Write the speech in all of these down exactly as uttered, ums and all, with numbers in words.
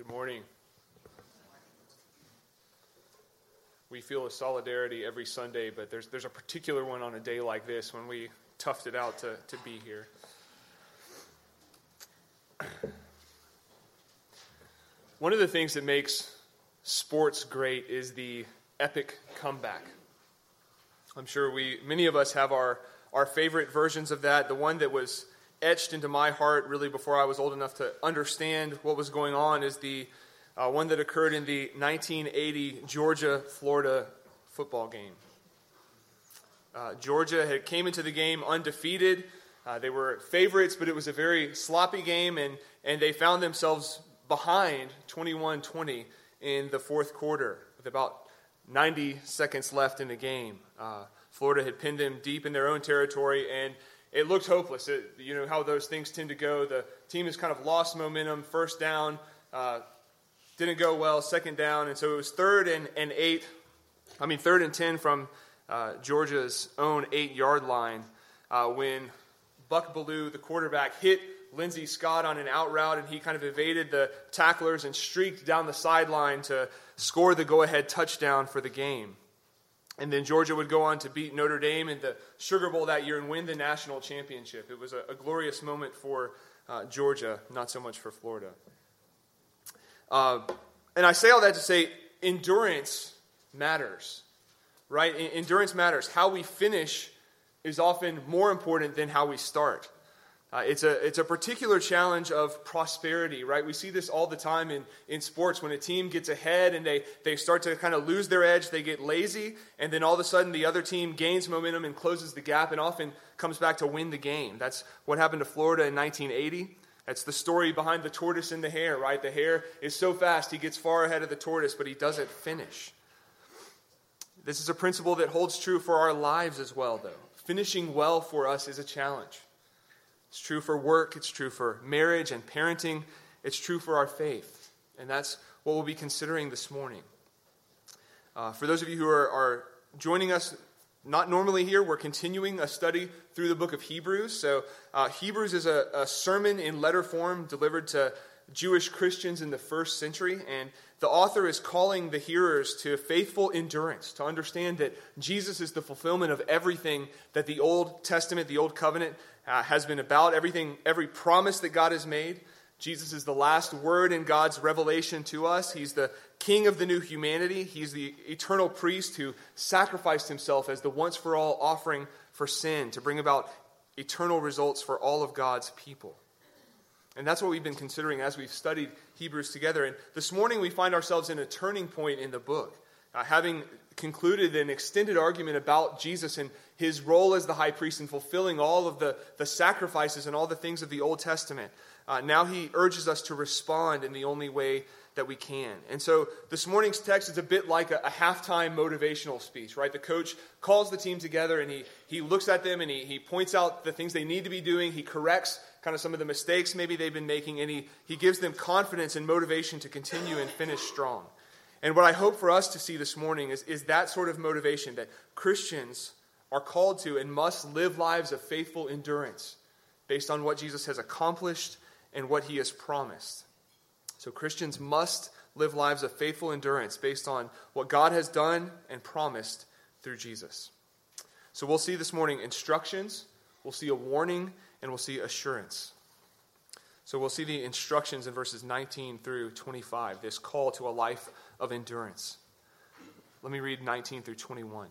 Morning. We feel a solidarity every Sunday, but there's there's a particular one on a day like this when we toughed it out to, to be here. One of the things that makes sports great is the epic comeback. I'm sure we many of us have our, our favorite versions of that. The one that was etched into my heart really before I was old enough to understand what was going on is the uh, one that occurred in the nineteen eighty Georgia-Florida football game. Uh, Georgia had came into the game undefeated. Uh, they were favorites, but it was a very sloppy game, and, and they found themselves behind twenty-one twenty in the fourth quarter with about ninety seconds left in the game. Uh, Florida had pinned them deep in their own territory, and it looked hopeless. It, you know how those things tend to go. The team has kind of lost momentum. First down uh, didn't go well. Second down. And so it was third and, and eight. I mean, third and ten from uh, Georgia's own eight-yard line uh, when Buck Bellew, the quarterback, hit Lindsey Scott on an out route, and he kind of evaded the tacklers and streaked down the sideline to score the go-ahead touchdown for the game. And then Georgia would go on to beat Notre Dame in the Sugar Bowl that year and win the national championship. It was a, a glorious moment for uh, Georgia, not so much for Florida. Uh, and I say all that to say endurance matters, right? E- endurance matters. How we finish is often more important than how we start. Uh, it's a it's a particular challenge of prosperity, right? We see this all the time in, in sports. When a team gets ahead and they, they start to kind of lose their edge, they get lazy, and then all of a sudden the other team gains momentum and closes the gap and often comes back to win the game. That's what happened to Florida in nineteen eighty. That's the story behind the tortoise and the hare, right? The hare is so fast, he gets far ahead of the tortoise, but he doesn't finish. This is a principle that holds true for our lives as well, though. Finishing well for us is a challenge. It's true for work, it's true for marriage and parenting, it's true for our faith. And that's what we'll be considering this morning. Uh, for those of you who are, are joining us, not normally here, we're continuing a study through the book of Hebrews. So uh, Hebrews is a, a sermon in letter form delivered to Jewish Christians in the first century, and the author is calling the hearers to faithful endurance, to understand that Jesus is the fulfillment of everything that the Old Testament, the Old Covenant, uh, has been about, everything, every promise that God has made. Jesus is the last word in God's revelation to us. He's the king of the new humanity. He's the eternal priest who sacrificed himself as the once-for-all offering for sin to bring about eternal results for all of God's people. And that's what we've been considering as we've studied Hebrews together. And this morning we find ourselves in a turning point in the book, uh, having concluded an extended argument about Jesus and his role as the high priest in fulfilling all of the, the sacrifices and all the things of the Old Testament. Uh, now he urges us to respond in the only way that we can. And so this morning's text is a bit like a, a halftime motivational speech, right? The coach calls the team together and he, he looks at them and he, he points out the things they need to be doing. He corrects kind of some of the mistakes maybe they've been making, and he, he gives them confidence and motivation to continue and finish strong. And what I hope for us to see this morning is, is that sort of motivation, that Christians are called to and must live lives of faithful endurance based on what Jesus has accomplished and what he has promised. So Christians must live lives of faithful endurance based on what God has done and promised through Jesus. So we'll see this morning instructions, we'll see a warning, and we'll see assurance. So we'll see the instructions in verses nineteen through twenty-five, this call to a life of endurance. Let me read nineteen through twenty-one.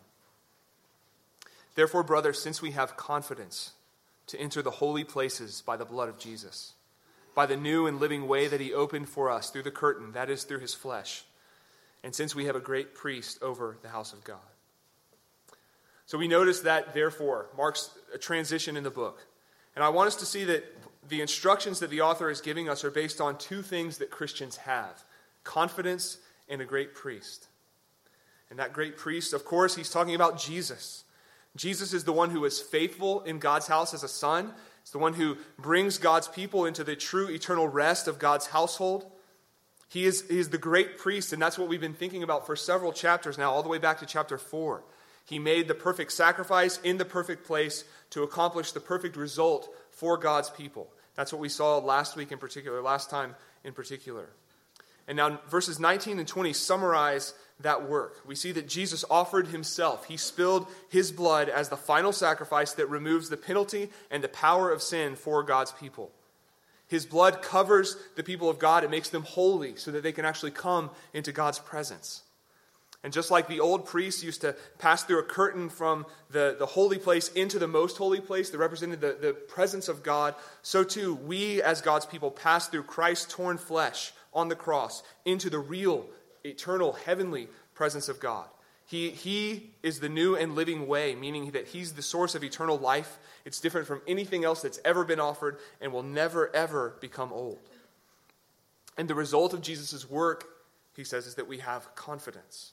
Therefore, brothers, since we have confidence to enter the holy places by the blood of Jesus, by the new and living way that he opened for us through the curtain, that is, through his flesh, and since we have a great priest over the house of God. So we notice that, therefore, marks a transition in the book. And I want us to see that the instructions that the author is giving us are based on two things that Christians have: confidence and a great priest. And that great priest, of course, he's talking about Jesus. Jesus is the one who is faithful in God's house as a son. It's the one who brings God's people into the true eternal rest of God's household. He is, he is the great priest, and that's what we've been thinking about for several chapters now, all the way back to chapter four. He made the perfect sacrifice in the perfect place to accomplish the perfect result for God's people. That's what we saw last week in particular, last time in particular. And now verses nineteen and twenty summarize that work. We see that Jesus offered himself. He spilled his blood as the final sacrifice that removes the penalty and the power of sin for God's people. His blood covers the people of God. It makes them holy so that they can actually come into God's presence. And just like the old priests used to pass through a curtain from the, the holy place into the most holy place that represented the, the presence of God, so too we as God's people pass through Christ's torn flesh on the cross into the real, eternal, heavenly presence of God. He, he is the new and living way, meaning that he's the source of eternal life. It's different from anything else that's ever been offered and will never, ever become old. And the result of Jesus' work, he says, is that we have confidence.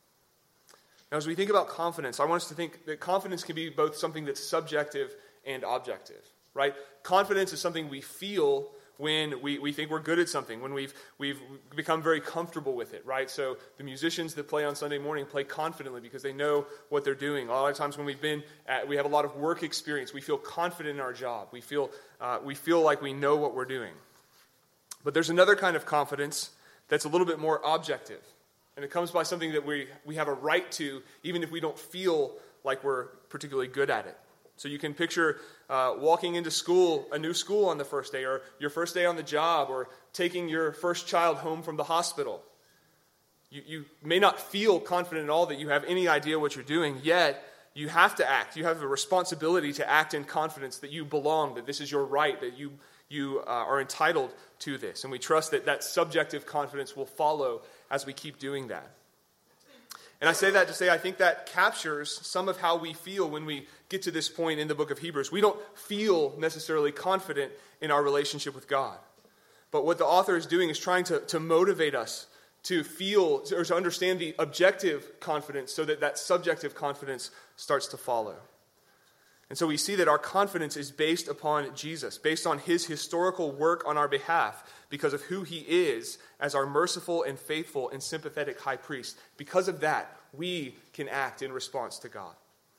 Now, as we think about confidence, I want us to think that confidence can be both something that's subjective and objective, right? Confidence is something we feel when we, we think we're good at something, when we've we've become very comfortable with it, right? So the musicians that play on Sunday morning play confidently because they know what they're doing. A lot of times when we've been at, we have a lot of work experience, we feel confident in our job. We feel uh, we feel like we know what we're doing. But there's another kind of confidence that's a little bit more objective. And it comes by something that we, we have a right to, even if we don't feel like we're particularly good at it. So you can picture uh, walking into school, a new school on the first day, or your first day on the job, or taking your first child home from the hospital. You, you may not feel confident at all that you have any idea what you're doing, yet you have to act. You have a responsibility to act in confidence that you belong, that this is your right, that you, you uh, are entitled to this. And we trust that that subjective confidence will follow as we keep doing that. And I say that to say I think that captures some of how we feel when we get to this point in the book of Hebrews. We don't feel necessarily confident in our relationship with God. But what the author is doing is trying to, to motivate us to feel or to understand the objective confidence so that that subjective confidence starts to follow. And so we see that our confidence is based upon Jesus, based on his historical work on our behalf, because of who he is as our merciful and faithful and sympathetic high priest. Because of that, we can act in response to God.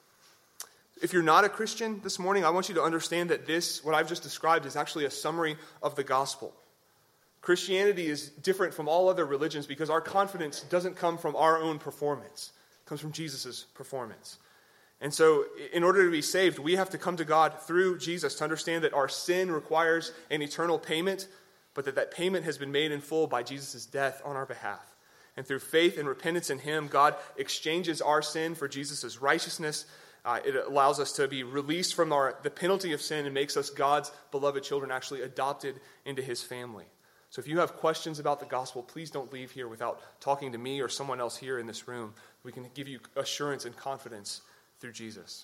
If you're not a Christian this morning, I want you to understand that this, what I've just described, is actually a summary of the gospel. Christianity is different from all other religions because our confidence doesn't come from our own performance. It comes from Jesus' performance. And so in order to be saved, we have to come to God through Jesus to understand that our sin requires an eternal payment, but that that payment has been made in full by Jesus' death on our behalf. And through faith and repentance in him, God exchanges our sin for Jesus' righteousness. Uh, it allows us to be released from our, the penalty of sin and makes us God's beloved children, actually adopted into his family. So if you have questions about the gospel, please don't leave here without talking to me or someone else here in this room. We can give you assurance and confidence through Jesus.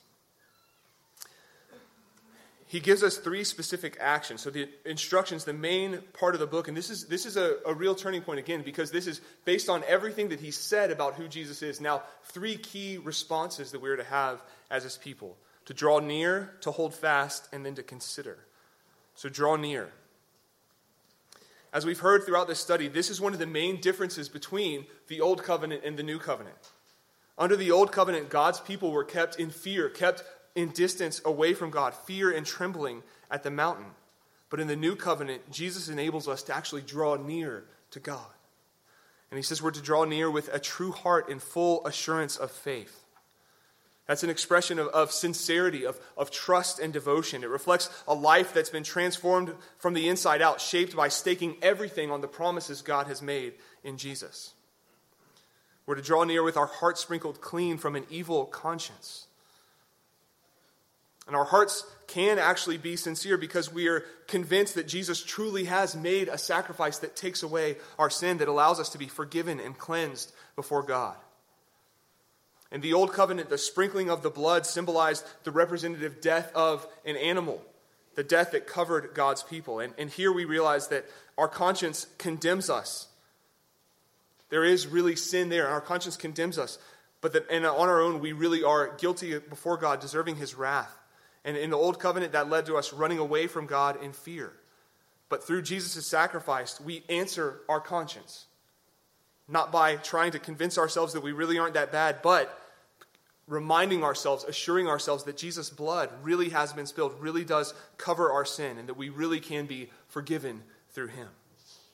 He gives us three specific actions. So the instructions, the main part of the book, and this is this is a, a real turning point again, because this is based on everything that he said about who Jesus is. Now, three key responses that we're to have as his people: to draw near, to hold fast, and then to consider. So draw near. As we've heard throughout this study, this is one of the main differences between the Old Covenant and the New Covenant. Under the Old Covenant, God's people were kept in fear, kept in distance away from God, fear and trembling at the mountain. But in the New Covenant, Jesus enables us to actually draw near to God. And he says we're to draw near with a true heart and full assurance of faith. That's an expression of, of sincerity, of, of trust and devotion. It reflects a life that's been transformed from the inside out, shaped by staking everything on the promises God has made in Jesus. We're to draw near with our hearts sprinkled clean from an evil conscience. And our hearts can actually be sincere because we are convinced that Jesus truly has made a sacrifice that takes away our sin, that allows us to be forgiven and cleansed before God. In the Old Covenant, the sprinkling of the blood symbolized the representative death of an animal, the death that covered God's people. And, and here we realize that our conscience condemns us. There is really sin there, and our conscience condemns us. But that, and on our own, we really are guilty before God, deserving his wrath. And in the Old Covenant, that led to us running away from God in fear. But through Jesus' sacrifice, we answer our conscience. Not by trying to convince ourselves that we really aren't that bad, but reminding ourselves, assuring ourselves that Jesus' blood really has been spilled, really does cover our sin, and that we really can be forgiven through him.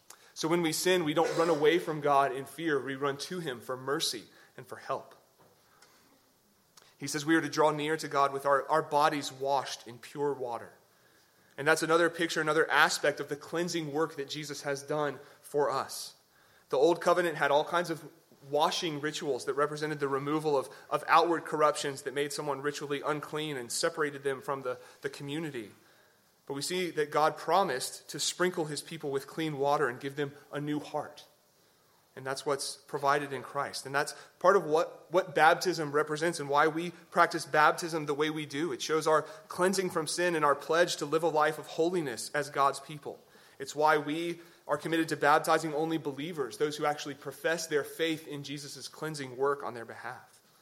So when we sin, we don't run away from God in fear. We run to him for mercy and for help. He says we are to draw near to God with our, our bodies washed in pure water. And that's another picture, another aspect of the cleansing work that Jesus has done for us. The Old Covenant had all kinds of washing rituals that represented the removal of, of outward corruptions that made someone ritually unclean and separated them from the, the community. But we see that God promised to sprinkle his people with clean water and give them a new heart. And that's what's provided in Christ. And that's part of what, what baptism represents and why we practice baptism the way we do. It shows our cleansing from sin and our pledge to live a life of holiness as God's people. It's why we are committed to baptizing only believers, those who actually profess their faith in Jesus' cleansing work on their behalf.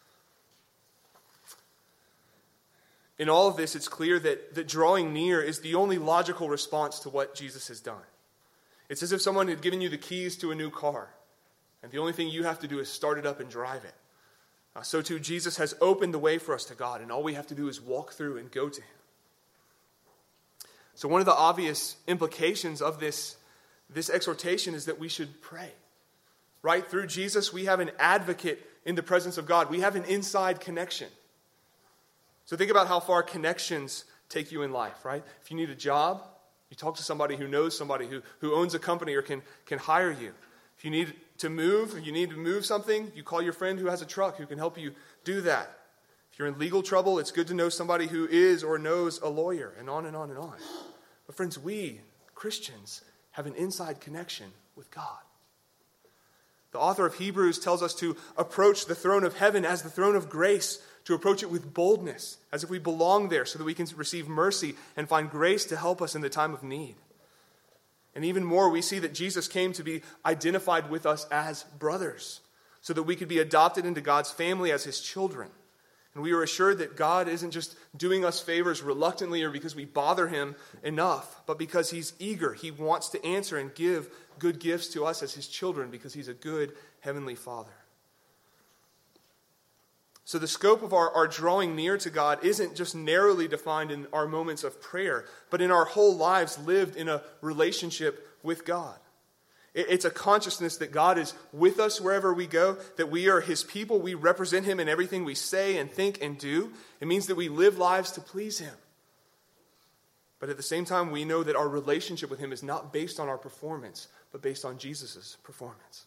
In all of this, it's clear that, that drawing near is the only logical response to what Jesus has done. It's as if someone had given you the keys to a new car. And the only thing you have to do is start it up and drive it. Uh, so too, Jesus has opened the way for us to God, and all we have to do is walk through and go to him. So one of the obvious implications of this, this exhortation is that we should pray. Right? Through Jesus, we have an advocate in the presence of God. We have an inside connection. So think about how far connections take you in life, right? If you need a job, you talk to somebody who knows somebody who, who owns a company or can, can hire you. If you need to move, or you need to move something, you call your friend who has a truck who can help you do that. If you're in legal trouble, it's good to know somebody who is or knows a lawyer, and on and on and on. But friends, we, Christians, have an inside connection with God. The author of Hebrews tells us to approach the throne of heaven as the throne of grace, to approach it with boldness, as if we belong there, so that we can receive mercy and find grace to help us in the time of need. And even more, we see that Jesus came to be identified with us as brothers, so that we could be adopted into God's family as his children. And we are assured that God isn't just doing us favors reluctantly or because we bother him enough, but because he's eager. He wants to answer and give good gifts to us as his children because he's a good heavenly Father. So the scope of our, our drawing near to God isn't just narrowly defined in our moments of prayer, but in our whole lives lived in a relationship with God. It, it's a consciousness that God is with us wherever we go, that we are his people, we represent him in everything we say and think and do. It means that we live lives to please him. But at the same time, we know that our relationship with him is not based on our performance, but based on Jesus' performance.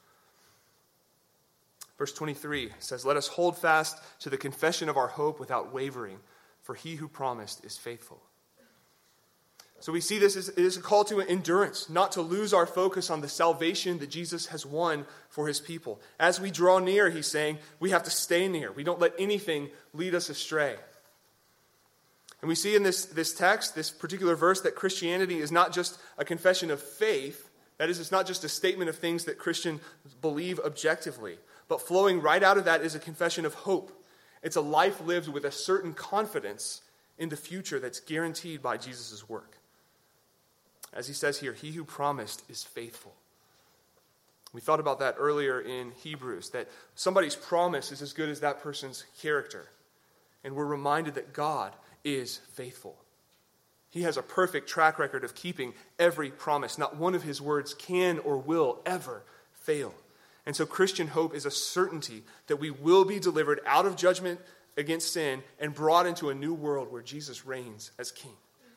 Verse twenty-three says, "Let us hold fast to the confession of our hope without wavering, for he who promised is faithful." So we see this as it is a call to endurance, not to lose our focus on the salvation that Jesus has won for his people. As we draw near, he's saying, we have to stay near. We don't let anything lead us astray. And we see in this, this text, this particular verse, that Christianity is not just a confession of faith. That is, it's not just a statement of things that Christians believe objectively. But flowing right out of that is a confession of hope. It's a life lived with a certain confidence in the future that's guaranteed by Jesus' work. As he says here, he who promised is faithful. We thought about that earlier in Hebrews, that somebody's promise is as good as that person's character. And we're reminded that God is faithful. He has a perfect track record of keeping every promise. Not one of his words can or will ever fail. And so Christian hope is a certainty that we will be delivered out of judgment against sin and brought into a new world where Jesus reigns as king.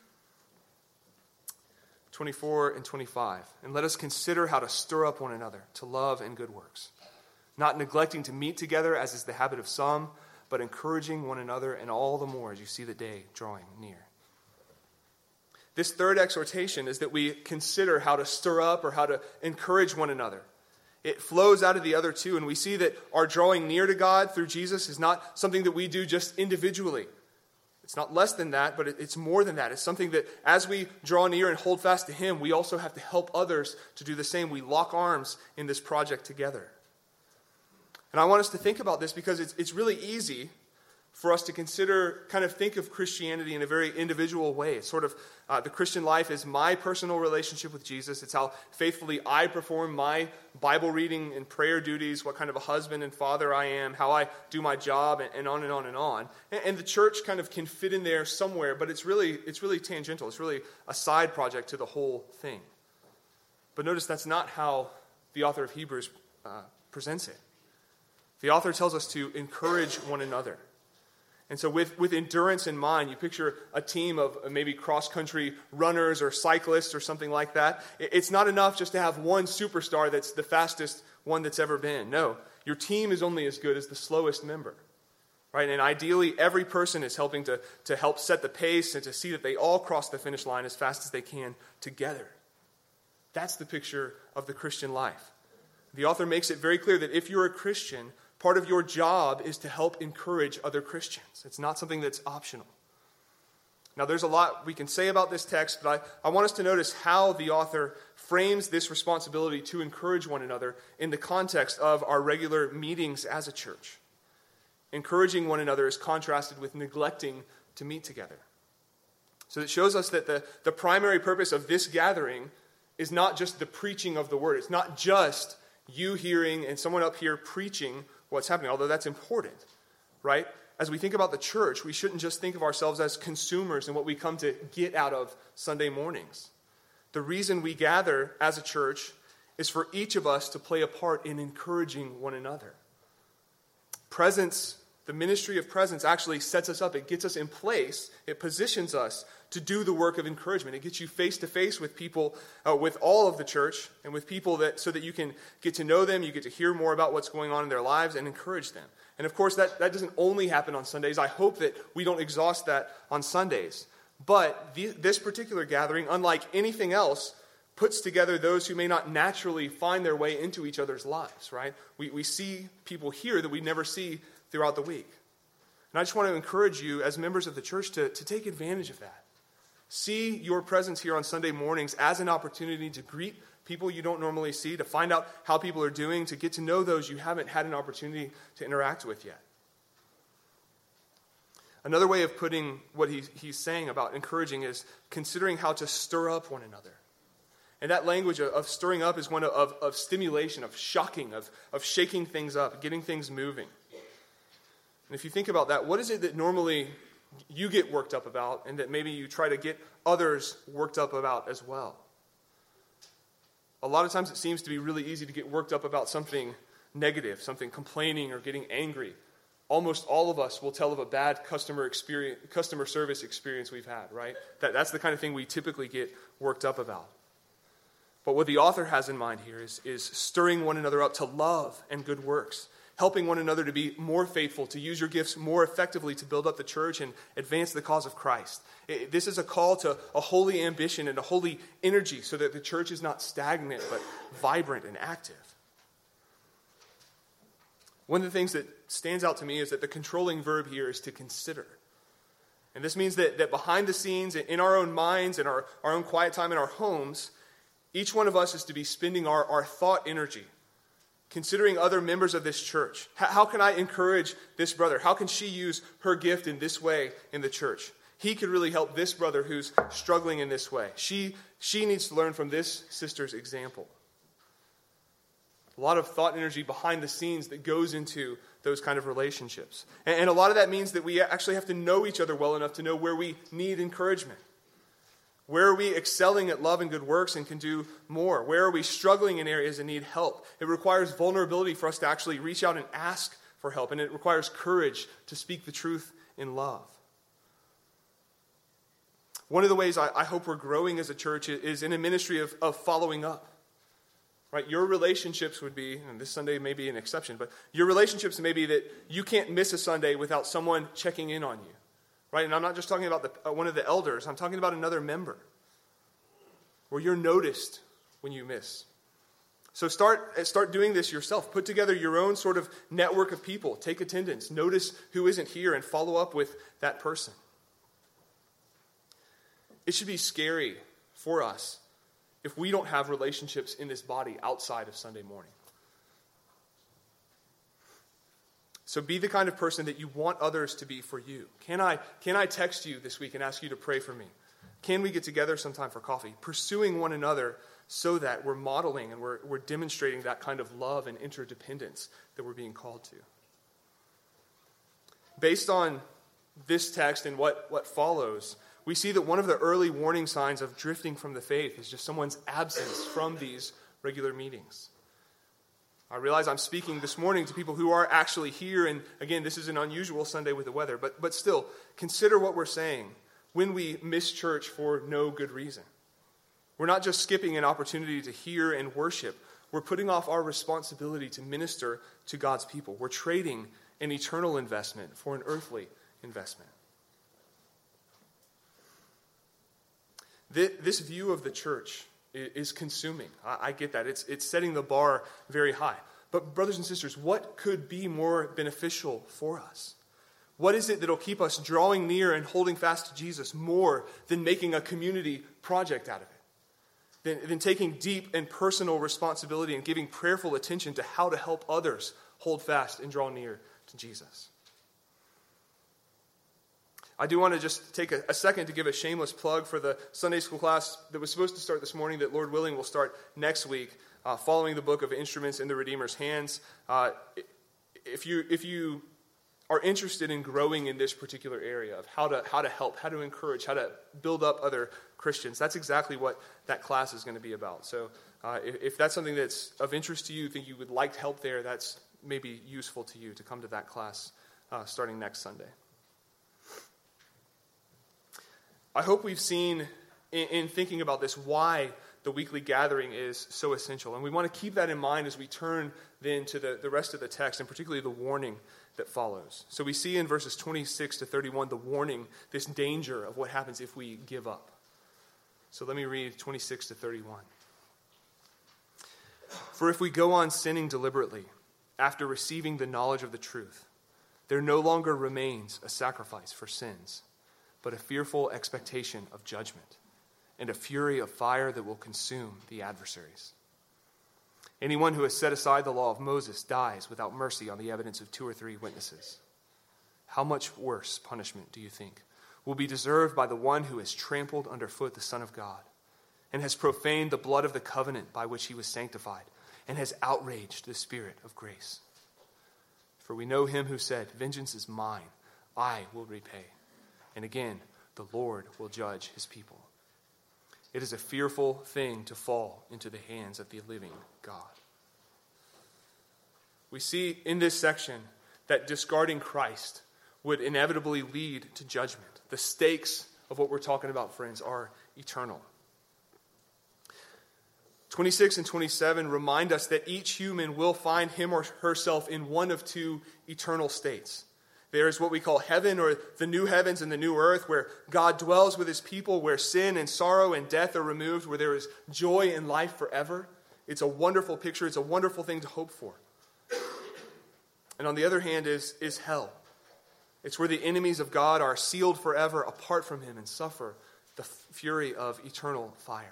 twenty-four and twenty-five. "And let us consider how to stir up one another to love and good works, not neglecting to meet together as is the habit of some, but encouraging one another, and all the more as you see the day drawing near." This third exhortation is that we consider how to stir up or how to encourage one another. It flows out of the other two, and we see that our drawing near to God through Jesus is not something that we do just individually. It's not less than that, but it's more than that. It's something that as we draw near and hold fast to him, we also have to help others to do the same. We lock arms in this project together. And I want us to think about this because it's, it's really easy for us to consider, kind of think of Christianity in a very individual way. It's sort of, uh, the Christian life is my personal relationship with Jesus. It's how faithfully I perform my Bible reading and prayer duties, what kind of a husband and father I am, how I do my job, and, and on and on and on. And, and the church kind of can fit in there somewhere, but it's really, it's really tangential. It's really a side project to the whole thing. But notice that's not how the author of Hebrews uh, presents it. The author tells us to encourage one another. And so with, with endurance in mind, you picture a team of maybe cross-country runners or cyclists or something like that. It's not enough just to have one superstar that's the fastest one that's ever been. No, your team is only as good as the slowest member. Right? And ideally, every person is helping to, to help set the pace and to see that they all cross the finish line as fast as they can together. That's the picture of the Christian life. The author makes it very clear that if you're a Christian, part of your job is to help encourage other Christians. It's not something that's optional. Now, there's a lot we can say about this text, but I, I want us to notice how the author frames this responsibility to encourage one another in the context of our regular meetings as a church. Encouraging one another is contrasted with neglecting to meet together. So it shows us that the, the primary purpose of this gathering is not just the preaching of the word. It's not just you hearing and someone up here preaching what's happening, although that's important, right? As we think about the church, we shouldn't just think of ourselves as consumers and what we come to get out of Sunday mornings. The reason we gather as a church is for each of us to play a part in encouraging one another. Presence, the ministry of presence actually sets us up. It gets us in place. It positions us to do the work of encouragement. It gets you face to face with people, uh, with all of the church, and with people that so that you can get to know them, you get to hear more about what's going on in their lives and encourage them. And of course, that, that doesn't only happen on Sundays. I hope that we don't exhaust that on Sundays. But the, this particular gathering, unlike anything else, puts together those who may not naturally find their way into each other's lives, right? We, we see people here that we never see throughout the week. And I just want to encourage you as members of the church to, to take advantage of that. See your presence here on Sunday mornings as an opportunity to greet people you don't normally see, to find out how people are doing, to get to know those you haven't had an opportunity to interact with yet. Another way of putting what he, he's saying about encouraging is considering how to stir up one another. And that language of, of stirring up is one of, of, of stimulation, of shocking, of, of shaking things up, getting things moving. And if you think about that, what is it that normally you get worked up about and that maybe you try to get others worked up about as well? A lot of times it seems to be really easy to get worked up about something negative, something complaining or getting angry. Almost all of us will tell of a bad customer experience, customer service experience we've had, right? That, that's the kind of thing we typically get worked up about. But what the author has in mind here is, is stirring one another up to love and good works, helping one another to be more faithful, to use your gifts more effectively to build up the church and advance the cause of Christ. It, this is a call to a holy ambition and a holy energy so that the church is not stagnant but vibrant and active. One of the things that stands out to me is that the controlling verb here is to consider. And this means that, that behind the scenes, in our own minds, in our, our own quiet time in our homes, each one of us is to be spending our, our thought energy considering other members of this church. How, how can I encourage this brother? How can she use her gift in this way in the church? He could really help this brother who's struggling in this way. She, she needs to learn from this sister's example. A lot of thought energy behind the scenes that goes into those kind of relationships. And, and a lot of that means that we actually have to know each other well enough to know where we need encouragement. Where are we excelling at love and good works and can do more? Where are we struggling in areas and need help? It requires vulnerability for us to actually reach out and ask for help. And it requires courage to speak the truth in love. One of the ways I, I hope we're growing as a church is in a ministry of, of following up. Right? Your relationships would be, and this Sunday may be an exception, but your relationships may be that you can't miss a Sunday without someone checking in on you. Right? And I'm not just talking about the, uh, one of the elders. I'm talking about another member where you're noticed when you miss. So start, start doing this yourself. Put together your own sort of network of people. Take attendance. Notice who isn't here and follow up with that person. It should be scary for us if we don't have relationships in this body outside of Sunday morning. So be the kind of person that you want others to be for you. Can I, can I text you this week and ask you to pray for me? Can we get together sometime for coffee? Pursuing one another so that we're modeling and we're, we're demonstrating that kind of love and interdependence that we're being called to. Based on this text and what, what follows, we see that one of the early warning signs of drifting from the faith is just someone's absence from these regular meetings. I realize I'm speaking this morning to people who are actually here, and again, this is an unusual Sunday with the weather, but, but still, consider what we're saying when we miss church for no good reason. We're not just skipping an opportunity to hear and worship. We're putting off our responsibility to minister to God's people. We're trading an eternal investment for an earthly investment. This view of the church is consuming. I get that. It's, it's setting the bar very high. But brothers and sisters, what could be more beneficial for us? What is it that will keep us drawing near and holding fast to Jesus more than making a community project out of it? Than, than taking deep and personal responsibility and giving prayerful attention to how to help others hold fast and draw near to Jesus? I do want to just take a, a second to give a shameless plug for the Sunday school class that was supposed to start this morning that, Lord willing, will start next week, uh, following the book of Instruments in the Redeemer's Hands. Uh, if you if you are interested in growing in this particular area of how to how to help, how to encourage, how to build up other Christians, that's exactly what that class is going to be about. So uh, if, if that's something that's of interest to you, think you would like help there, that's maybe useful to you to come to that class uh, starting next Sunday. I hope we've seen in, in thinking about this why the weekly gathering is so essential. And we want to keep that in mind as we turn then to the, the rest of the text, and particularly the warning that follows. So we see in verses twenty-six to thirty-one the warning, this danger of what happens if we give up. So let me read twenty-six to thirty-one. For if we go on sinning deliberately after receiving the knowledge of the truth, there no longer remains a sacrifice for sins, but a fearful expectation of judgment and a fury of fire that will consume the adversaries. Anyone who has set aside the law of Moses dies without mercy on the evidence of two or three witnesses. How much worse punishment, do you think, will be deserved by the one who has trampled underfoot the Son of God and has profaned the blood of the covenant by which he was sanctified and has outraged the Spirit of grace? For we know him who said, "Vengeance is mine, I will repay." And again, the Lord will judge his people. It is a fearful thing to fall into the hands of the living God. We see in this section that discarding Christ would inevitably lead to judgment. The stakes of what we're talking about, friends, are eternal. twenty-six and twenty-seven remind us that each human will find him or herself in one of two eternal states. There's what we call heaven, or the new heavens and the new earth, where God dwells with his people, where sin and sorrow and death are removed, where there is joy and life forever. It's a wonderful picture. It's a wonderful thing to hope for. And on the other hand is, is hell. It's where the enemies of God are sealed forever apart from him and suffer the fury of eternal fire.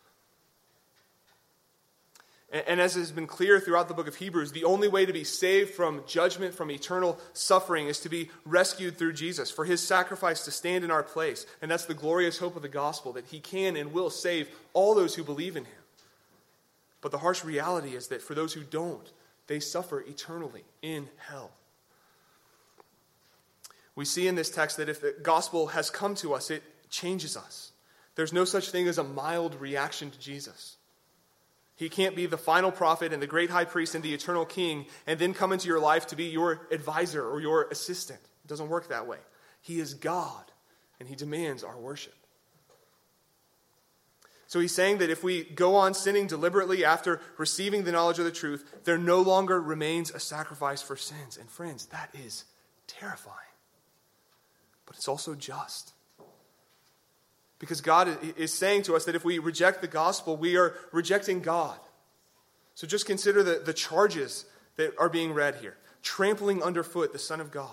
And as has been clear throughout the book of Hebrews, the only way to be saved from judgment, from eternal suffering, is to be rescued through Jesus, for his sacrifice to stand in our place. And that's the glorious hope of the gospel, that he can and will save all those who believe in him. But the harsh reality is that for those who don't, they suffer eternally in hell. We see in this text that if the gospel has come to us, it changes us. There's no such thing as a mild reaction to Jesus. He can't be the final prophet and the great high priest and the eternal king and then come into your life to be your advisor or your assistant. It doesn't work that way. He is God, and he demands our worship. So he's saying that if we go on sinning deliberately after receiving the knowledge of the truth, there no longer remains a sacrifice for sins. And friends, that is terrifying. But it's also just. Because God is saying to us that if we reject the gospel, we are rejecting God. So just consider the, the charges that are being read here. Trampling underfoot the Son of God.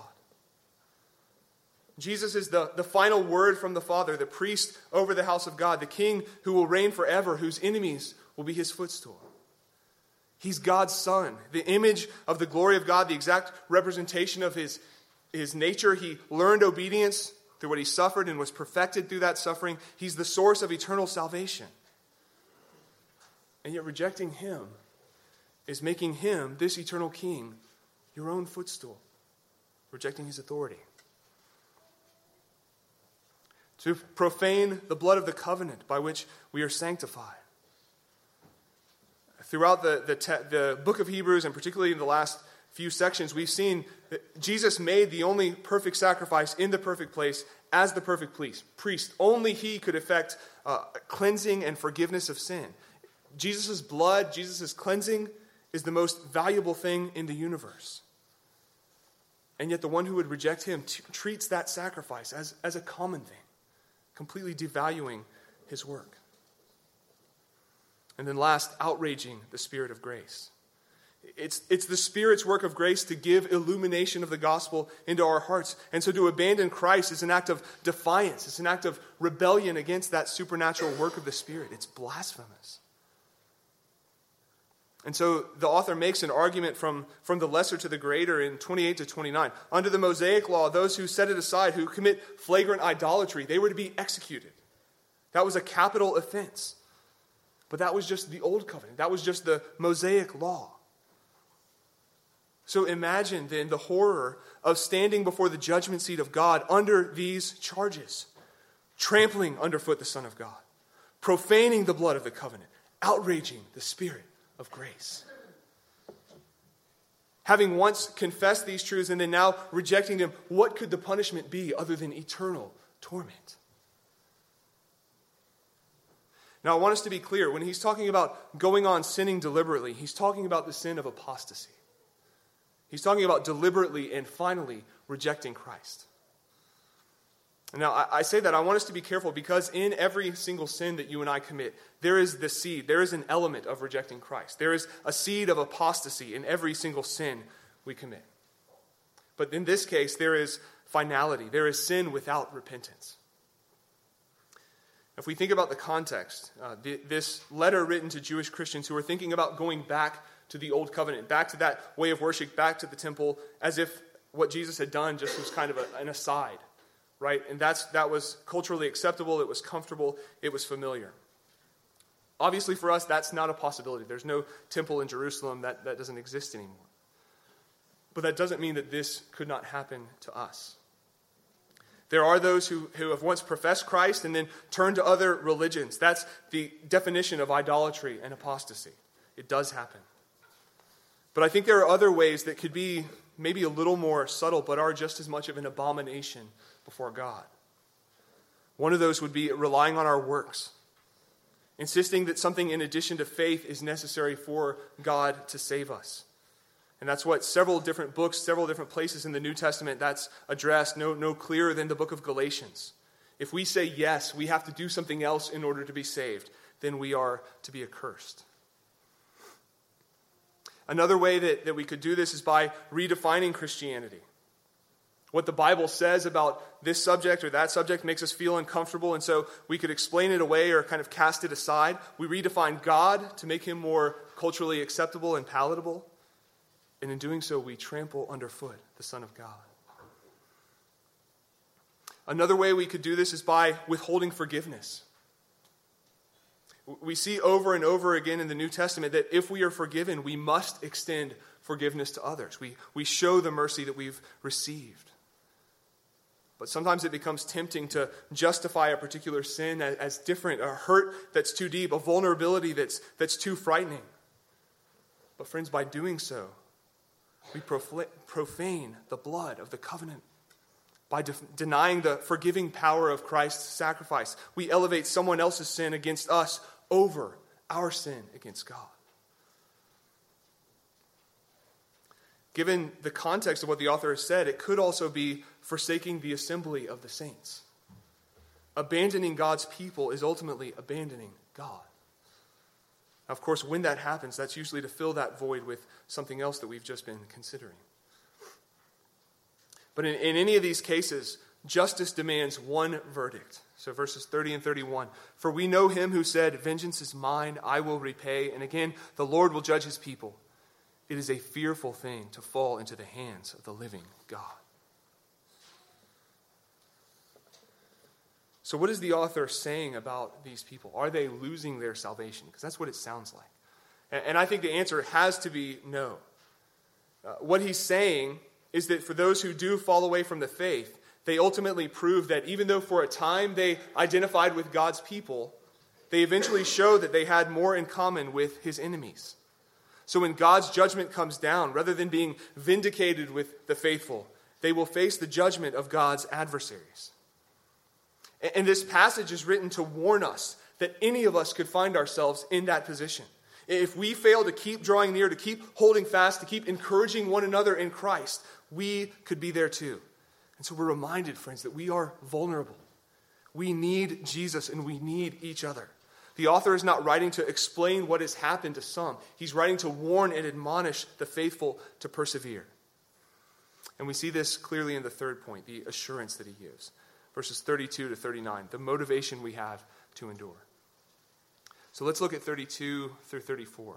Jesus is the, the final word from the Father, the priest over the house of God, the king who will reign forever, whose enemies will be his footstool. He's God's Son, the image of the glory of God, the exact representation of his, his nature. He learned obedience through what he suffered and was perfected through that suffering. He's the source of eternal salvation. And yet rejecting him is making him, this eternal king, your own footstool. Rejecting his authority. to profane the blood of the covenant by which we are sanctified. Throughout the, the, te- the book of Hebrews, and particularly in the last few sections, we've seen that Jesus made the only perfect sacrifice in the perfect place as the perfect priest. Only he could effect uh, cleansing and forgiveness of sin. Jesus' blood, Jesus' cleansing, is the most valuable thing in the universe. And yet the one who would reject him t- treats that sacrifice as, as a common thing, completely devaluing his work. And then last, outraging the Spirit of grace. It's, it's the Spirit's work of grace to give illumination of the gospel into our hearts. And so to abandon Christ is an act of defiance. It's an act of rebellion against that supernatural work of the Spirit. It's blasphemous. And so the author makes an argument from, from the lesser to the greater in twenty-eight to twenty-nine. Under the Mosaic law, those who set it aside, who commit flagrant idolatry, they were to be executed. That was a capital offense. But that was just the old covenant. That was just the Mosaic law. So imagine then the horror of standing before the judgment seat of God under these charges. Trampling underfoot the Son of God. Profaning the blood of the covenant. Outraging the Spirit of grace. Having once confessed these truths and then now rejecting them, what could the punishment be other than eternal torment? Now, I want us to be clear. When he's talking about going on sinning deliberately, he's talking about the sin of apostasy. He's talking about deliberately and finally rejecting Christ. Now, I, I say that I want us to be careful because in every single sin that you and I commit, there is the seed, there is an element of rejecting Christ. There is a seed of apostasy in every single sin we commit. But in this case, there is finality. There is sin without repentance. If we think about the context, uh, th- this letter written to Jewish Christians who are thinking about going back to the old covenant, back to that way of worship, back to the temple, as if what Jesus had done just was kind of a, an aside, right? And that's that was culturally acceptable, it was comfortable, it was familiar. Obviously for us, that's not a possibility. There's no temple in Jerusalem, that, that doesn't exist anymore. But that doesn't mean that this could not happen to us. There are those who, who have once professed Christ and then turned to other religions. That's the definition of idolatry and apostasy. It does happen. But I think there are other ways that could be maybe a little more subtle, but are just as much of an abomination before God. One of those would be relying on our works, insisting that something in addition to faith is necessary for God to save us. And that's what several different books, several different places in the New Testament that's addressed, no, no clearer than the book of Galatians. If we say yes, we have to do something else in order to be saved, then we are to be accursed. Another way that, that we could do this is by redefining Christianity. What the Bible says about this subject or that subject makes us feel uncomfortable, and so we could explain it away or kind of cast it aside. We redefine God to make him more culturally acceptable and palatable. And in doing so, we trample underfoot the Son of God. Another way we could do this is by withholding forgiveness. We see over and over again in the New Testament that if we are forgiven, we must extend forgiveness to others. We, we show the mercy that we've received. But sometimes it becomes tempting to justify a particular sin as, as different, a hurt that's too deep, a vulnerability that's, that's too frightening. But friends, by doing so, we profane the blood of the covenant. By de- denying the forgiving power of Christ's sacrifice, we elevate someone else's sin against us over our sin against God. Given the context of what the author has said, it could also be forsaking the assembly of the saints. Abandoning God's people is ultimately abandoning God. Of course, when that happens, that's usually to fill that void with something else that we've just been considering. But in, in any of these cases, justice demands one verdict. So verses thirty and thirty-one. For we know him who said, vengeance is mine, I will repay. And again, the Lord will judge his people. It is a fearful thing to fall into the hands of the living God. So what is the author saying about these people? Are they losing their salvation? Because that's what it sounds like. And, and I think the answer has to be no. Uh, what he's saying is that for those who do fall away from the faith, they ultimately prove that even though for a time they identified with God's people, they eventually show that they had more in common with his enemies. So when God's judgment comes down, rather than being vindicated with the faithful, they will face the judgment of God's adversaries. And this passage is written to warn us that any of us could find ourselves in that position. If we fail to keep drawing near, to keep holding fast, to keep encouraging one another in Christ, we could be there too. And so we're reminded, friends, that we are vulnerable. We need Jesus and we need each other. The author is not writing to explain what has happened to some. He's writing to warn and admonish the faithful to persevere. And we see this clearly in the third point, the assurance that he gives. Verses thirty-two to thirty-nine, the motivation we have to endure. So let's look at thirty-two through thirty-four.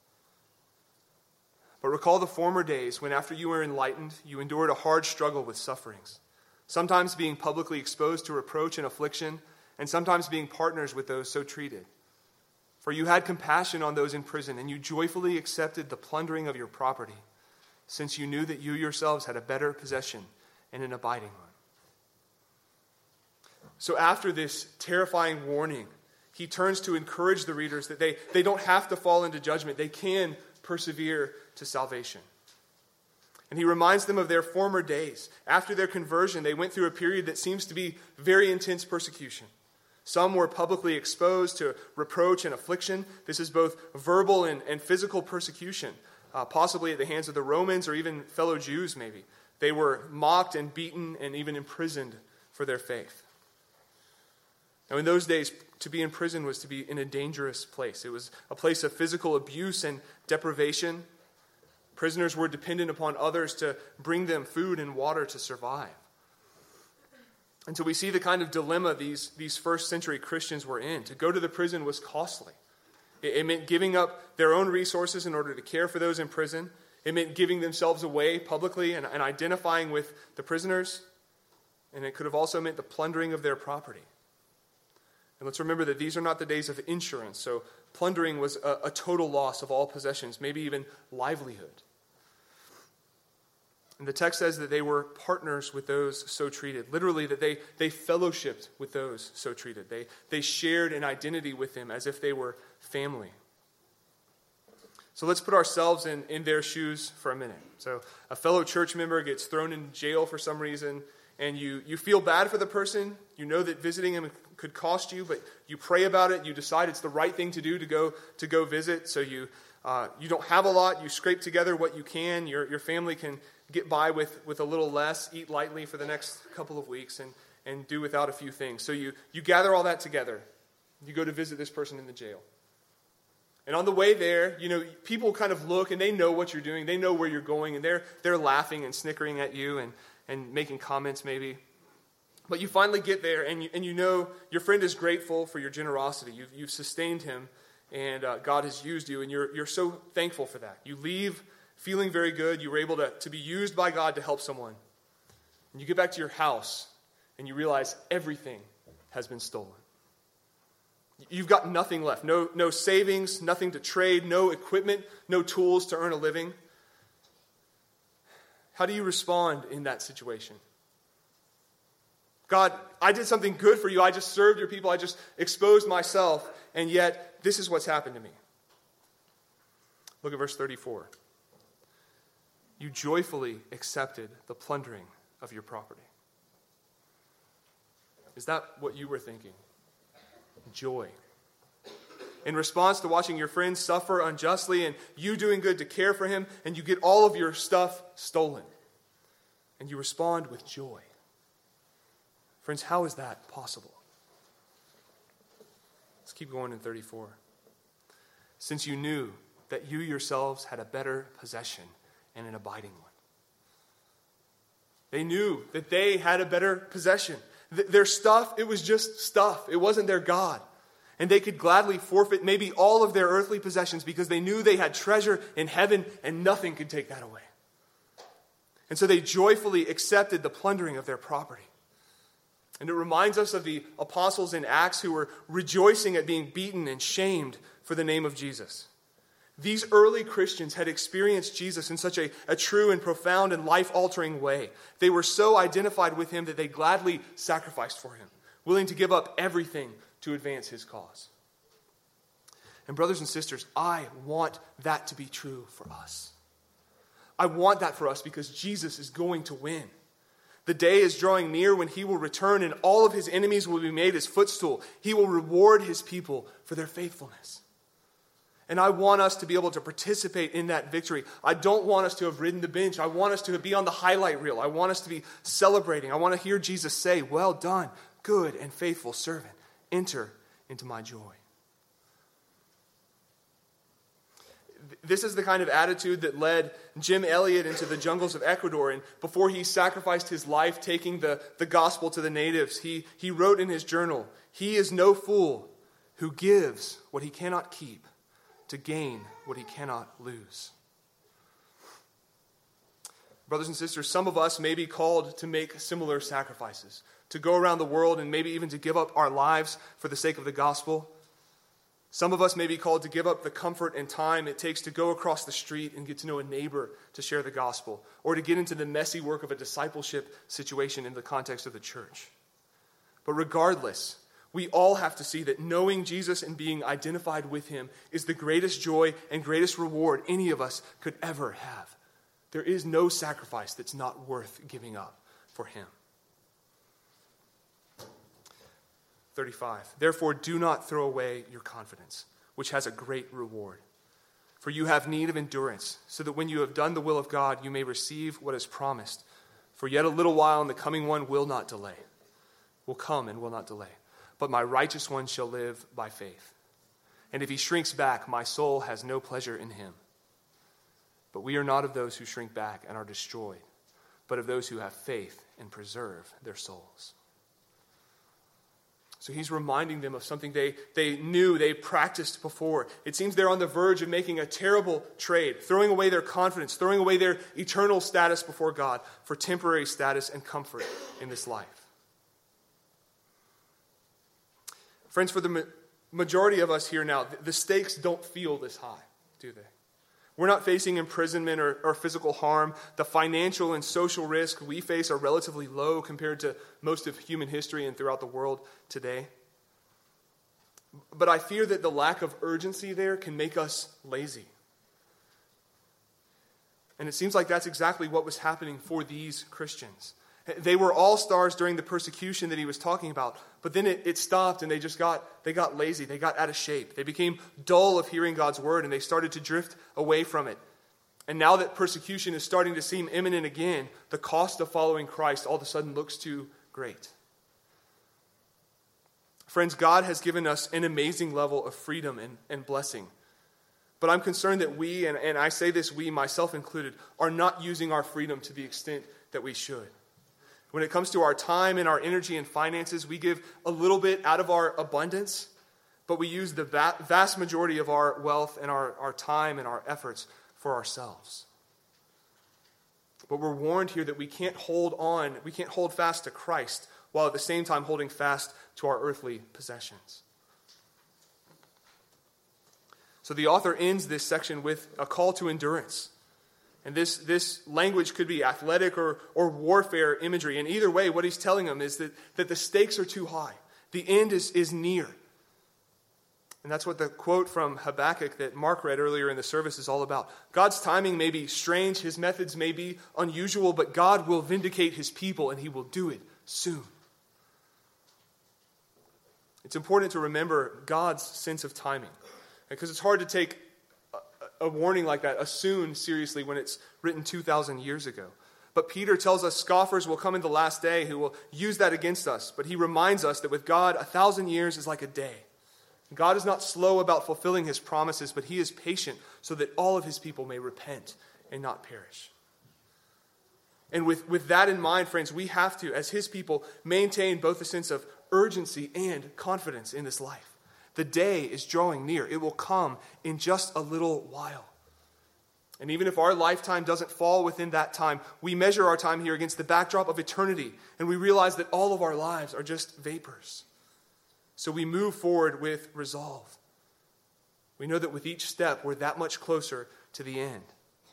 But recall the former days when after you were enlightened, you endured a hard struggle with sufferings, sometimes being publicly exposed to reproach and affliction, and sometimes being partners with those so treated. For you had compassion on those in prison, and you joyfully accepted the plundering of your property, since you knew that you yourselves had a better possession and an abiding one. So after this terrifying warning, he turns to encourage the readers that they, they don't have to fall into judgment. They can persevere to salvation. And he reminds them of their former days. After their conversion, they went through a period that seems to be very intense persecution. Some were publicly exposed to reproach and affliction. This is both verbal and, and physical persecution, uh, possibly at the hands of the Romans or even fellow Jews maybe. They were mocked and beaten and even imprisoned for their faith. Now in those days, to be in prison was to be in a dangerous place. It was a place of physical abuse and deprivation. Prisoners were dependent upon others to bring them food and water to survive. And so we see the kind of dilemma these, these first century Christians were in. To go to the prison was costly. It, it meant giving up their own resources in order to care for those in prison. It meant giving themselves away publicly and, and identifying with the prisoners. And it could have also meant the plundering of their property. And let's remember that these are not the days of insurance. So plundering was a, a total loss of all possessions, maybe even livelihood. And the text says that they were partners with those so treated. Literally, that they, they fellowshipped with those so treated. They, they shared an identity with them as if they were family. So let's put ourselves in, in their shoes for a minute. So a fellow church member gets thrown in jail for some reason, and you, you feel bad for the person. You know that visiting him could cost you, but you pray about it. You decide it's the right thing to do to go to go visit. So you uh, you don't have a lot. You scrape together what you can. Your your family can get by with, with a little less, eat lightly for the next couple of weeks, and, and do without a few things. So you, you gather all that together. You go to visit this person in the jail. And on the way there, you know, people kind of look and they know what you're doing. They know where you're going, and they're they're laughing and snickering at you and, and making comments maybe. But you finally get there, and you, and you know your friend is grateful for your generosity. You've, you've sustained him, and uh, God has used you, and you're you're so thankful for that. You leave feeling very good. You were able to, to be used by God to help someone. And you get back to your house, and you realize everything has been stolen. You've got nothing left. No, no savings, nothing to trade, no equipment, no tools to earn a living. How do you respond in that situation? God, I did something good for you. I just served your people. I just exposed myself. And yet, this is what's happened to me. Look at verse thirty-four. You joyfully accepted the plundering of your property. Is that what you were thinking? Joy. In response to watching your friend suffer unjustly and you doing good to care for him, and you get all of your stuff stolen. And you respond with joy. Friends, how is that possible? Let's keep going in thirty-four. Since you knew that you yourselves had a better possession and an abiding one. They knew that they had a better possession. Th- their stuff, it was just stuff. It wasn't their God. And they could gladly forfeit maybe all of their earthly possessions because they knew they had treasure in heaven and nothing could take that away. And so they joyfully accepted the plundering of their property. And it reminds us of the apostles in Acts who were rejoicing at being beaten and shamed for the name of Jesus. These early Christians had experienced Jesus in such a, a true and profound and life-altering way. They were so identified with him that they gladly sacrificed for him, willing to give up everything to advance his cause. And brothers and sisters, I want that to be true for us. I want that for us because Jesus is going to win. The day is drawing near when he will return and all of his enemies will be made his footstool. He will reward his people for their faithfulness. And I want us to be able to participate in that victory. I don't want us to have ridden the bench. I want us to be on the highlight reel. I want us to be celebrating. I want to hear Jesus say, "Well done, good and faithful servant. Enter into my joy." This is the kind of attitude that led Jim Elliot into the jungles of Ecuador. And before he sacrificed his life taking the, the gospel to the natives, he, he wrote in his journal, "He is no fool who gives what he cannot keep to gain what he cannot lose." Brothers and sisters, some of us may be called to make similar sacrifices, to go around the world and maybe even to give up our lives for the sake of the gospel. Some of us may be called to give up the comfort and time it takes to go across the street and get to know a neighbor to share the gospel, or to get into the messy work of a discipleship situation in the context of the church. But regardless, we all have to see that knowing Jesus and being identified with him is the greatest joy and greatest reward any of us could ever have. There is no sacrifice that's not worth giving up for him. thirty-five. Therefore, do not throw away your confidence, which has a great reward. For you have need of endurance, so that when you have done the will of God, you may receive what is promised. For yet a little while, and the coming one will not delay. Will come and will not delay. But my righteous one shall live by faith. And if he shrinks back, my soul has no pleasure in him. But we are not of those who shrink back and are destroyed, but of those who have faith and preserve their souls. So he's reminding them of something they, they knew, they practiced before. It seems they're on the verge of making a terrible trade, throwing away their confidence, throwing away their eternal status before God for temporary status and comfort in this life. Friends, for the ma- majority of us here now, the stakes don't feel this high, do they? We're not facing imprisonment or, or physical harm. The financial and social risk we face are relatively low compared to most of human history and throughout the world today. But I fear that the lack of urgency there can make us lazy. And it seems like that's exactly what was happening for these Christians. They were all stars during the persecution that he was talking about, but then it, it stopped and they just got they got lazy, they got out of shape. They became dull of hearing God's word and they started to drift away from it. And now that persecution is starting to seem imminent again, the cost of following Christ all of a sudden looks too great. Friends, God has given us an amazing level of freedom and, and blessing. But I'm concerned that we, and, and I say this we, myself included, are not using our freedom to the extent that we should. When it comes to our time and our energy and finances, we give a little bit out of our abundance, but we use the vast majority of our wealth and our, our time and our efforts for ourselves. But we're warned here that we can't hold on, we can't hold fast to Christ while at the same time holding fast to our earthly possessions. So the author ends this section with a call to endurance. And this, this language could be athletic or, or warfare imagery. And either way, what he's telling them is that, that the stakes are too high. The end is, is near. And that's what the quote from Habakkuk that Mark read earlier in the service is all about. God's timing may be strange, his methods may be unusual, but God will vindicate his people and he will do it soon. It's important to remember God's sense of timing, because it's hard to take a warning like that, a soon, seriously, when it's written two thousand years ago. But Peter tells us scoffers will come in the last day who will use that against us. But he reminds us that with God, a thousand years is like a day. God is not slow about fulfilling his promises, but he is patient so that all of his people may repent and not perish. And with, with that in mind, friends, we have to, as his people, maintain both a sense of urgency and confidence in this life. The day is drawing near. It will come in just a little while. And even if our lifetime doesn't fall within that time, we measure our time here against the backdrop of eternity, and we realize that all of our lives are just vapors. So we move forward with resolve. We know that with each step, we're that much closer to the end.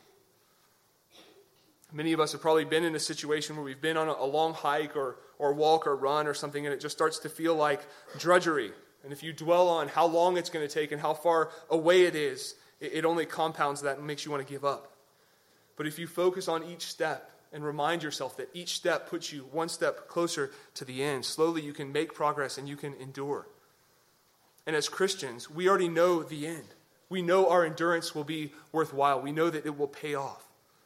Many of us have probably been in a situation where we've been on a long hike or, or walk or run or something, and it just starts to feel like drudgery. And if you dwell on how long it's going to take and how far away it is, it, it only compounds that and makes you want to give up. But if you focus on each step and remind yourself that each step puts you one step closer to the end, slowly you can make progress and you can endure. And as Christians, we already know the end. We know our endurance will be worthwhile. We know that it will pay off.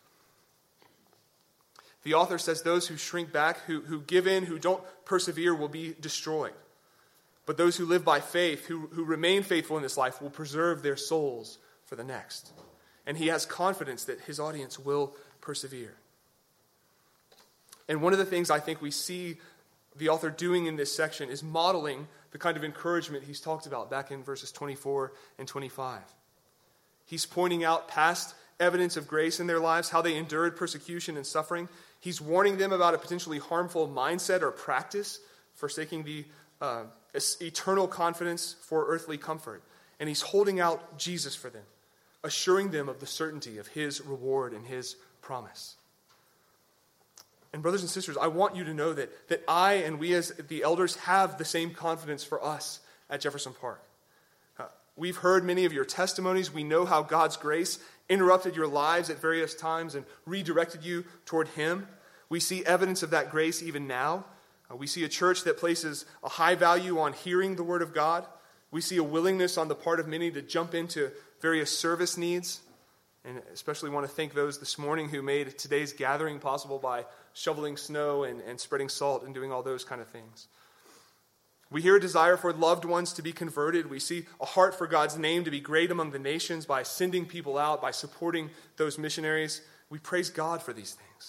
The author says those who shrink back, who, who give in, who don't persevere will be destroyed. But those who live by faith, who, who remain faithful in this life, will preserve their souls for the next. And he has confidence that his audience will persevere. And one of the things I think we see the author doing in this section is modeling the kind of encouragement he's talked about back in verses twenty-four and twenty-five. He's pointing out past evidence of grace in their lives, how they endured persecution and suffering. He's warning them about a potentially harmful mindset or practice, forsaking the uh, eternal confidence for earthly comfort. And he's holding out Jesus for them, assuring them of the certainty of his reward and his promise. And brothers and sisters, I want you to know that, that I and we as the elders have the same confidence for us at Jefferson Park. Uh, we've heard many of your testimonies. We know how God's grace interrupted your lives at various times and redirected you toward him. We see evidence of that grace even now. Uh, we see a church that places a high value on hearing the word of God. We see a willingness on the part of many to jump into various service needs. And especially want to thank those this morning who made today's gathering possible by shoveling snow and, and spreading salt and doing all those kind of things. We hear a desire for loved ones to be converted. We see a heart for God's name to be great among the nations by sending people out, by supporting those missionaries. We praise God for these things.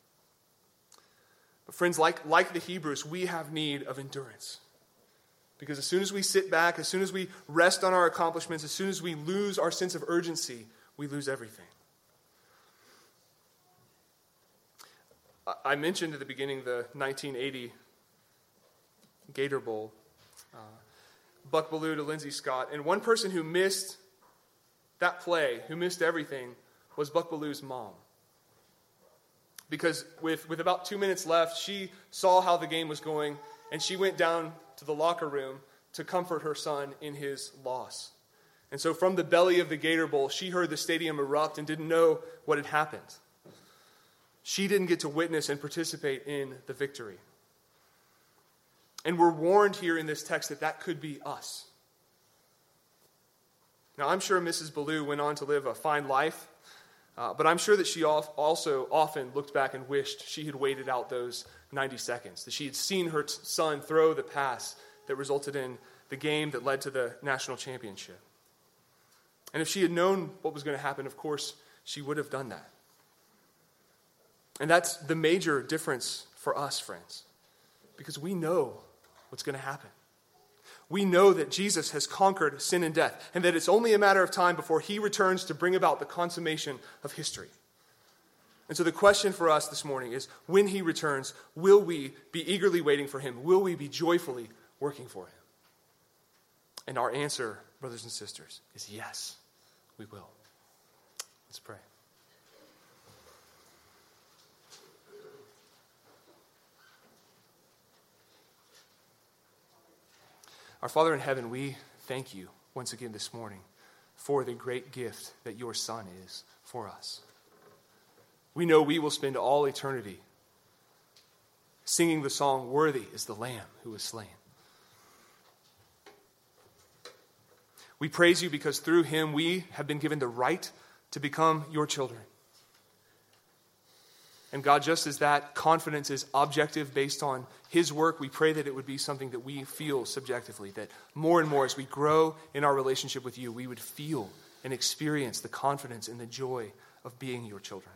But friends, like, like the Hebrews, we have need of endurance. Because as soon as we sit back, as soon as we rest on our accomplishments, as soon as we lose our sense of urgency, we lose everything. I mentioned at the beginning the nineteen eighty Gator Bowl. Uh, Buck Bellew to Lindsey Scott. And one person who missed that play, who missed everything, was Buck Bellew's mom. Because with, with about two minutes left, she saw how the game was going, and she went down to the locker room to comfort her son in his loss. And so from the belly of the Gator Bowl, she heard the stadium erupt and didn't know what had happened. She didn't get to witness and participate in the victory. And we're warned here in this text that that could be us. Now, I'm sure Missus Bellew went on to live a fine life, uh, but I'm sure that she also often looked back and wished she had waited out those ninety seconds, that she had seen her t- son throw the pass that resulted in the game that led to the national championship. And if she had known what was going to happen, of course, she would have done that. And that's the major difference for us, friends, because we know what's going to happen. We know that Jesus has conquered sin and death, and that it's only a matter of time before he returns to bring about the consummation of history. And so the question for us this morning is, when he returns, will we be eagerly waiting for him? Will we be joyfully working for him? And our answer, brothers and sisters, is yes, we will. Let's pray. Our Father in heaven, we thank you once again this morning for the great gift that your Son is for us. We know we will spend all eternity singing the song, "Worthy is the Lamb who was slain." We praise you because through him we have been given the right to become your children. And God, just as that confidence is objective based on his work, we pray that it would be something that we feel subjectively, that more and more as we grow in our relationship with you, we would feel and experience the confidence and the joy of being your children.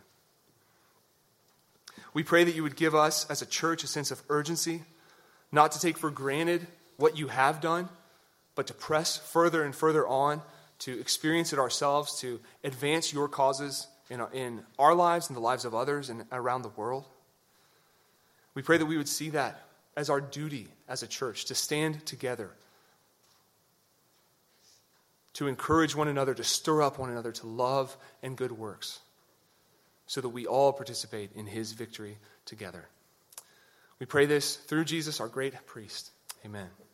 We pray that you would give us as a church a sense of urgency, not to take for granted what you have done, but to press further and further on, to experience it ourselves, to advance your causes in our, in our lives and the lives of others and around the world. We pray that we would see that as our duty as a church, to stand together, to encourage one another, to stir up one another to love and good works, so that we all participate in his victory together. We pray this through Jesus, our great priest. Amen.